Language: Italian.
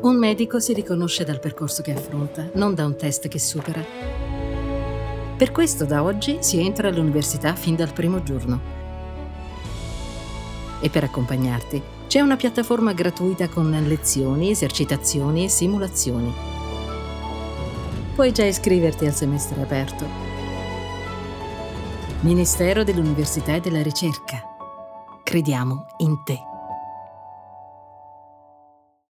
Un medico si riconosce dal percorso che affronta, non da un test che supera. Per questo da oggi si entra all'università fin dal primo giorno. E per accompagnarti c'è una piattaforma gratuita con lezioni, esercitazioni e simulazioni. Puoi già iscriverti al semestre aperto. Ministero dell'Università e della Ricerca. Crediamo in te.